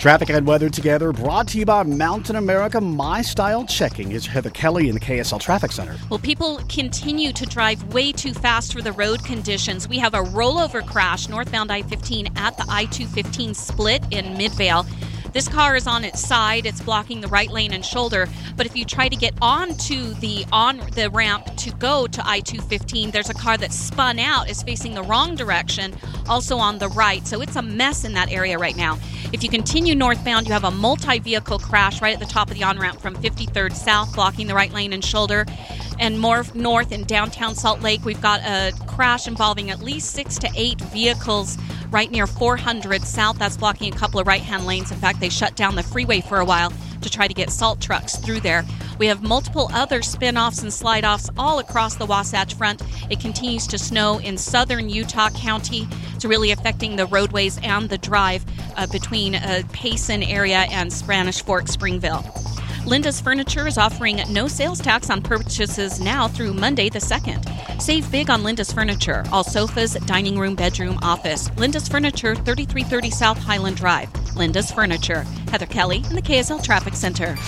Traffic and weather together, brought to you by Mountain America My Style Checking. Is Heather Kelly in the KSL Traffic Center. Well, people continue to drive way too fast for the road conditions. We have a rollover crash northbound I-15 at the I-215 split in Midvale. This car is on its side. It's blocking the right lane and shoulder. But if you try to get onto the ramp to go to I-215, there's a car that spun out, is facing the wrong direction, also on the right. So it's a mess in that area right now. If you continue northbound, you have a multi-vehicle crash right at the top of the on-ramp from 53rd South, blocking the right lane and shoulder. And more north in downtown Salt Lake, we've got a crash involving at least 6 to 8 vehicles right near 400 South. That's blocking a couple of right-hand lanes. In fact, they shut down the freeway for a while to try to get salt trucks through there. We have multiple other spin-offs and slide-offs all across the Wasatch Front. It continues to snow in southern Utah County. It's really affecting the roadways and the drive between Payson area and Spanish Fork, Springville. Linda's Furniture is offering no sales tax on purchases now through Monday the 2nd. Save big on Linda's Furniture. All sofas, dining room, bedroom, office. Linda's Furniture, 3330 South Highland Drive. Linda's Furniture. Heather Kelly in the KSL Traffic Center.